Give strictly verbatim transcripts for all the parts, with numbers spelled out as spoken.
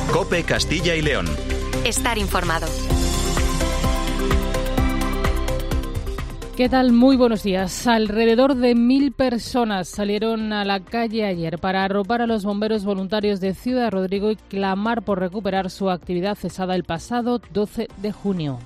COPE Castilla y León. Estar informado. ¿Qué tal? Muy buenos días. Alrededor de mil personas salieron a la calle ayer para arropar a los bomberos voluntarios de Ciudad Rodrigo y clamar por recuperar su actividad cesada el pasado doce de junio.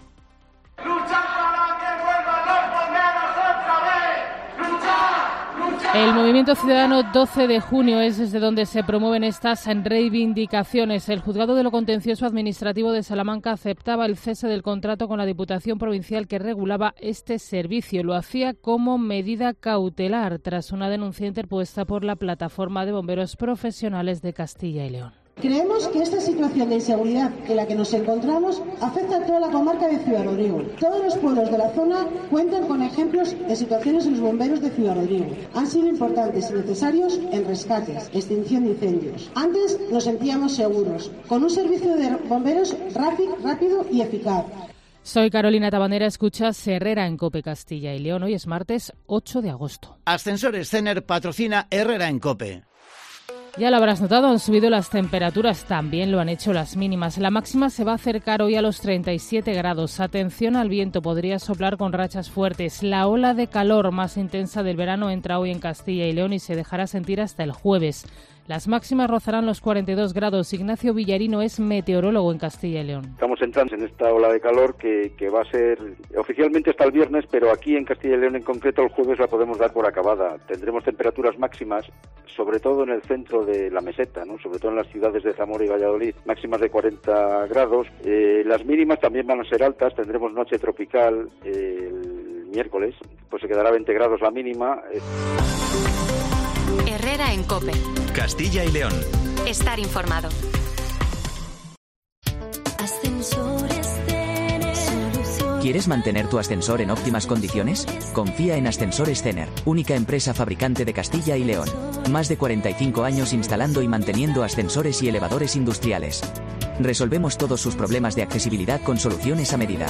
El movimiento ciudadano doce de junio es desde donde se promueven estas reivindicaciones. El juzgado de lo contencioso administrativo de Salamanca aceptaba el cese del contrato con la Diputación Provincial que regulaba este servicio. Lo hacía como medida cautelar tras una denuncia interpuesta por la Plataforma de Bomberos Profesionales de Castilla y León. Creemos que esta situación de inseguridad en la que nos encontramos afecta a toda la comarca de Ciudad Rodrigo. Todos los pueblos de la zona cuentan con ejemplos de situaciones en los bomberos de Ciudad Rodrigo. Han sido importantes y necesarios en rescates, extinción de incendios. Antes nos sentíamos seguros, con un servicio de bomberos rápido y eficaz. Soy Carolina Tabanera, escuchas Herrera en COPE Castilla y León. Hoy es martes ocho de agosto. Ascensores Cener patrocina Herrera en COPE. Ya lo habrás notado, han subido las temperaturas, también lo han hecho las mínimas. La máxima se va a acercar hoy a los treinta y siete grados. Atención al viento, podría soplar con rachas fuertes. La ola de calor más intensa del verano entra hoy en Castilla y León y se dejará sentir hasta el jueves. Las máximas rozarán los cuarenta y dos grados. Ignacio Villarino es meteorólogo en Castilla y León. Estamos entrando en esta ola de calor que, que va a ser oficialmente hasta el viernes, pero aquí en Castilla y León en concreto el jueves la podemos dar por acabada. Tendremos temperaturas máximas, sobre todo en el centro de la meseta, ¿no? Sobre todo en las ciudades de Zamora y Valladolid, máximas de cuarenta grados. Eh, las mínimas también van a ser altas, tendremos noche tropical eh, el miércoles, pues se quedará veinte grados la mínima. Eh. Herrera en COPE. Castilla y León. Estar informado. ¿Quieres mantener tu ascensor en óptimas condiciones? Confía en Ascensores Cener, única empresa fabricante de Castilla y León. Más de cuarenta y cinco años instalando y manteniendo ascensores y elevadores industriales. Resolvemos todos sus problemas de accesibilidad con soluciones a medida.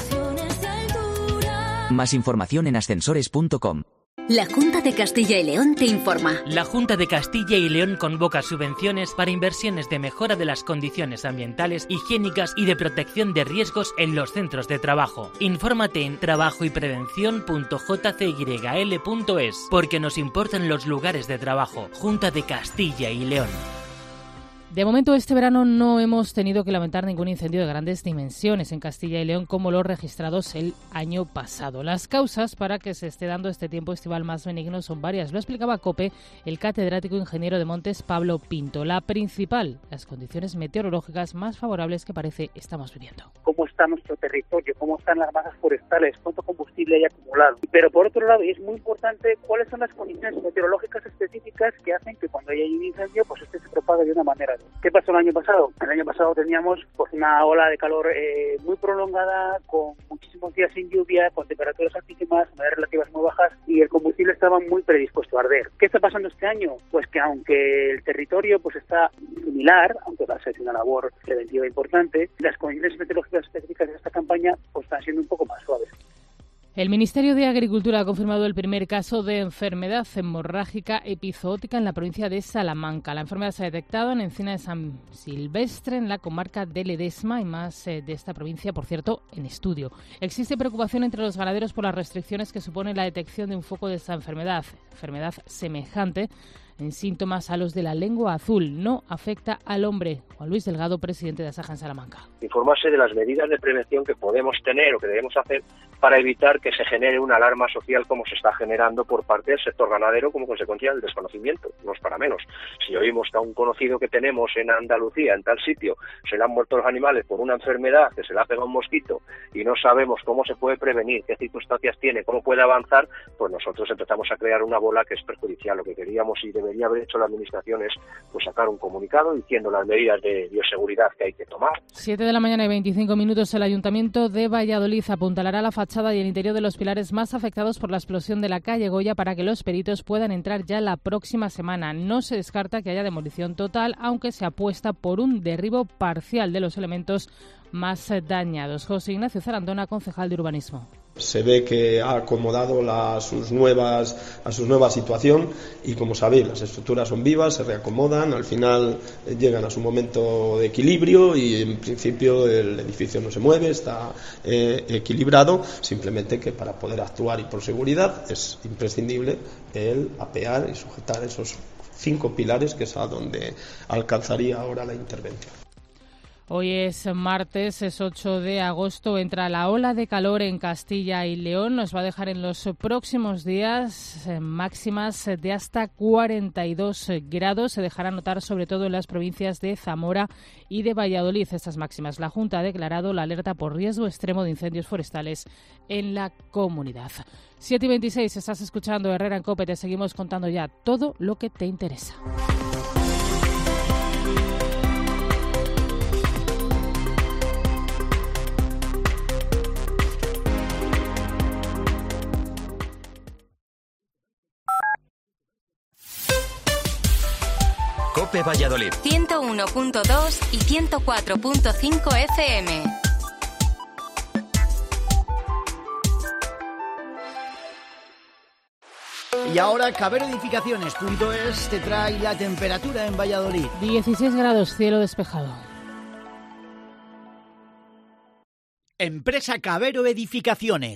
Más información en ascensores punto com. La Junta de Castilla y León te informa. La Junta de Castilla y León convoca subvenciones para inversiones de mejora de las condiciones ambientales, higiénicas y de protección de riesgos en los centros de trabajo. Infórmate en trabajo y prevención punto j c y l punto es, porque nos importan los lugares de trabajo. Junta de Castilla y León. De momento, este verano no hemos tenido que lamentar ningún incendio de grandes dimensiones en Castilla y León como los registrados el año pasado. Las causas para que se esté dando este tiempo estival más benigno son varias. Lo explicaba COPE el catedrático ingeniero de Montes Pablo Pinto. La principal, las condiciones meteorológicas más favorables que parece estamos viviendo. Cómo está nuestro territorio, cómo están las masas forestales, cuánto combustible hay acumulado. Pero por otro lado, y es muy importante, cuáles son las condiciones meteorológicas específicas que hacen que cuando haya un incendio, pues este se propague de una manera. ¿Qué pasó el año pasado? El año pasado teníamos pues una ola de calor eh, muy prolongada, con muchísimos días sin lluvia, con temperaturas altísimas, humedades relativas muy bajas y el combustible estaba muy predispuesto a arder. ¿Qué está pasando este año? Pues que aunque el territorio pues está similar, aunque va a ser una labor preventiva importante, las condiciones meteorológicas específicas de esta campaña pues están siendo un poco más suaves. El Ministerio de Agricultura ha confirmado el primer caso de enfermedad hemorrágica epizootica en la provincia de Salamanca. La enfermedad se ha detectado en Encina de San Silvestre, en la comarca de Ledesma, y más eh, de esta provincia, por cierto, en estudio. Existe preocupación entre los ganaderos por las restricciones que supone la detección de un foco de esta enfermedad, enfermedad semejante en síntomas a los de la lengua azul. No afecta al hombre. Juan Luis Delgado, presidente de Asaja en Salamanca. Informarse de las medidas de prevención que podemos tener o que debemos hacer para evitar que se genere una alarma social como se está generando por parte del sector ganadero como consecuencia del desconocimiento. No es para menos. Si oímos que a un conocido que tenemos en Andalucía, en tal sitio, se le han muerto los animales por una enfermedad que se le ha pegado un mosquito y no sabemos cómo se puede prevenir, qué circunstancias tiene, cómo puede avanzar, pues nosotros empezamos a crear una bola que es perjudicial. Lo que queríamos y debería haber hecho la administración es pues, sacar un comunicado diciendo las medidas de bioseguridad que hay que tomar. siete de la mañana y veinticinco minutos. El Ayuntamiento de Valladolid apuntalará la fachada y el interior de los pilares más afectados por la explosión de la calle Goya para que los peritos puedan entrar ya la próxima semana. No se descarta que haya demolición total, aunque se apuesta por un derribo parcial de los elementos más dañados. José Ignacio Zarandona, concejal de Urbanismo. Se ve que ha acomodado la, a, sus nuevas, a su nueva situación y, como sabéis, las estructuras son vivas, se reacomodan, al final eh, llegan a su momento de equilibrio y en principio el edificio no se mueve, está eh, equilibrado, simplemente que para poder actuar y por seguridad es imprescindible el apear y sujetar esos cinco pilares, que es a donde alcanzaría ahora la intervención. Hoy es martes, es ocho de agosto, entra la ola de calor en Castilla y León. Nos va a dejar en los próximos días máximas de hasta cuarenta y dos grados. Se dejará notar sobre todo en las provincias de Zamora y de Valladolid estas máximas. La Junta ha declarado la alerta por riesgo extremo de incendios forestales en la comunidad. siete y veintiséis, estás escuchando Herrera en COPE. Te seguimos contando ya todo lo que te interesa. COPE Valladolid. ciento uno punto dos y ciento cuatro punto cinco F M. Y ahora Cabero Edificaciones punto es te trae la temperatura en Valladolid. dieciséis grados, cielo despejado. Empresa Cabero Edificaciones.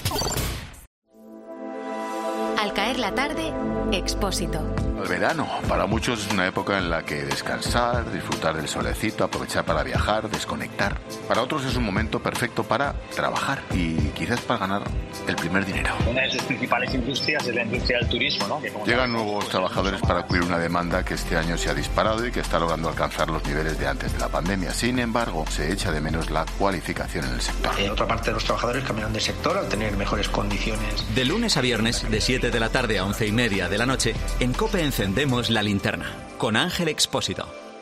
Al caer la tarde, Expósito. El verano, para muchos es una época en la que descansar, disfrutar del solecito, aprovechar para viajar, desconectar. Para otros es un momento perfecto para trabajar y quizás para ganar el primer dinero. Una de sus principales industrias es la industria del turismo, ¿no? Que como Llegan nuevos trabajadores para cubrir una demanda que este año se ha disparado y que está logrando alcanzar los niveles de antes de la pandemia. Sin embargo, se echa de menos la cualificación en el sector. Eh, otra parte de los trabajadores cambian de sector al tener mejores condiciones. De lunes a viernes, de siete de la tarde a once y media de la noche, en COPE encendemos la linterna, con Ángel Expósito.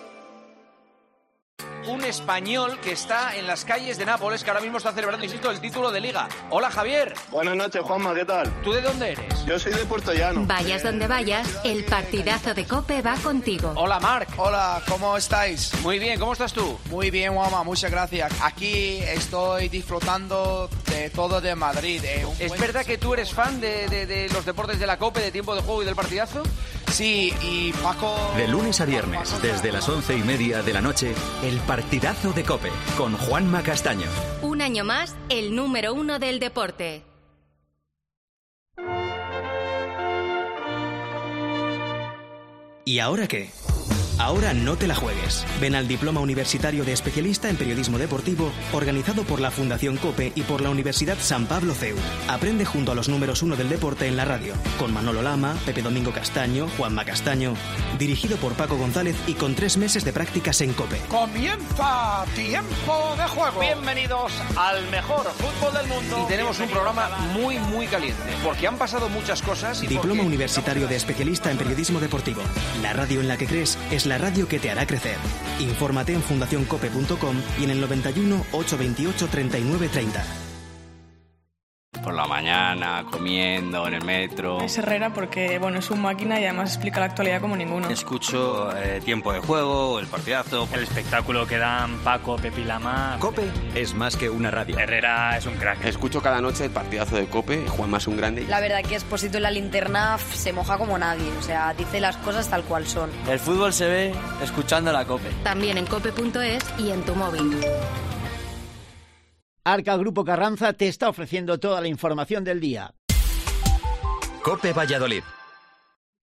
Un español que está en las calles de Nápoles, que ahora mismo está celebrando, insisto, el título de Liga. Hola, Javier. Buenas noches, Juanma, ¿qué tal? ¿Tú de dónde eres? Yo soy de Puerto Llano. Vayas donde vayas, el partidazo de COPE va contigo. Hola, Marc. Hola, ¿cómo estáis? Muy bien, ¿cómo estás tú? Muy bien, Juanma, muchas gracias. Aquí estoy disfrutando de todo de Madrid. Eh, ¿Es buen... verdad que tú eres fan de, de, de los deportes de la COPE, de tiempo de juego y del partidazo? Sí, y Paco... De lunes a viernes, desde las once y media de la noche, el partidazo de COPE, con Juanma Castaño. Un año más, el número uno del deporte. ¿Y ahora qué? Ahora no te la juegues. Ven al Diploma Universitario de Especialista en Periodismo Deportivo, organizado por la Fundación COPE y por la Universidad San Pablo C E U. Aprende junto a los números uno del deporte en la radio, con Manolo Lama, Pepe Domingo Castaño, Juanma Castaño, dirigido por Paco González y con tres meses de prácticas en COPE. ¡Comienza Tiempo de Juego! Bienvenidos al mejor fútbol del mundo. Y tenemos un programa muy, muy caliente, porque han pasado muchas cosas. Y Diploma porque... Universitario de Especialista en Periodismo Deportivo. La radio en la que crees es la radio que te hará crecer. Infórmate en fundación cope punto com y en el noventa y uno, ochocientos veintiocho, treinta y nueve treinta. Por la mañana, comiendo, en el metro. Es Herrera porque, bueno, es un máquina y además explica la actualidad como ninguno. Escucho eh, Tiempo de Juego, el partidazo, el espectáculo que dan Paco, Pepi Lama. COPE es más que una radio. Herrera es un crack. Escucho cada noche el partidazo de COPE, Juanma es un grande. La verdad que Expósito en la linterna se moja como nadie, o sea, dice las cosas tal cual son. El fútbol se ve escuchando la COPE. También en cope punto es y en tu móvil. Arca Grupo Carranza te está ofreciendo toda la información del día. COPE Valladolid.